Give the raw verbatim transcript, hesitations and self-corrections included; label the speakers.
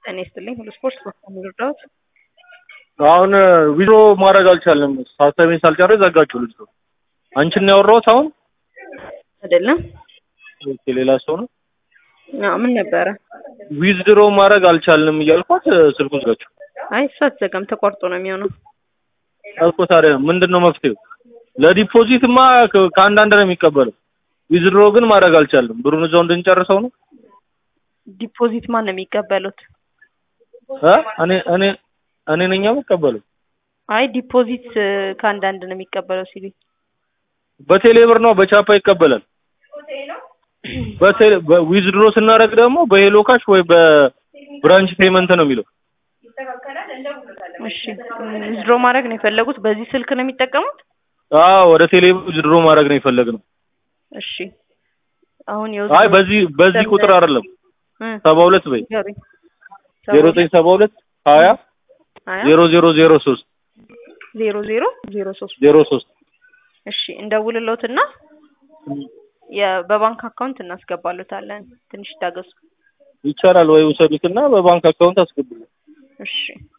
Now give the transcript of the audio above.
Speaker 1: እኔ ስትልኝ ሁሉ ስፖርት ወጣሁት።
Speaker 2: አሁን ዊድሮ ማድረግ አልቻለም። ሀሳቤን ሳልጨርስ ዘጋችሁ ልጅ ነው። አንቺን ነው ያወራሁት አሁን
Speaker 1: አይደለም።
Speaker 2: ኦኬ ሌላ ሰው ነው።
Speaker 1: አዎ ምን ነበረ?
Speaker 2: ዊዝድሮ ማድረግ አልቻልንም እያልኳት ስልኩን ዘጋችሁ።
Speaker 1: አይ እሱ አትዘጋም፣ ተቆርጦ ነው የሚሆነው።
Speaker 2: አልኮ ታዲያ ምንድነው መፍትሄው? ለዲፖዚትማ ከአንዳንድ ነው የሚቀበለው። ዊዝድሮ ግን ማድረግ አልቻልንም። ብሩን እዛው እንድንጨርሰው ነው።
Speaker 1: ዲፖዚት ማን ነው የሚቀበሉት?
Speaker 2: እ እኔ እኔ እኔ ነኝ የምቀበለው።
Speaker 1: አይ ዲፖዚት ከአንዳንድ ነው የሚቀበለው ሲል
Speaker 2: በቴሌ ብር ነው በቻፓ ይቀበላል። በቴሌ ዊዝድሮ ስናደርግ ደግሞ በሄሎ ካሽ ወይ በብራንች ፔመንት ነው የሚለው።
Speaker 1: እሺ ዊዝድሮ ማድረግ ነው የፈለጉት? በዚህ ስልክ ነው የሚጠቀሙት?
Speaker 2: አዎ ወደ ቴሌ ዊዝድሮ ማድረግ ነው የፈለግነው።
Speaker 1: እሺ አሁን ይወዝ
Speaker 2: አይ በዚህ በዚህ ቁጥር አይደለም ሰባ ሁለት በይ ዜሮ ዘጠኝ ሰባ ሁለት ሀያ ዜሮ ዜሮ ዜሮ ሶስት
Speaker 1: ዜሮ ዜሮ ዜሮ ሶስት
Speaker 2: ዜሮ ሶስት
Speaker 1: እሺ እንደውልሎትና የበባንክ አካውንት እናስገባሉታለን። ትንሽ ታገሱ።
Speaker 2: ይቻላል ወይ? ውሰዱትና በባንክ አካውንት አስገቡልኝ።
Speaker 1: እሺ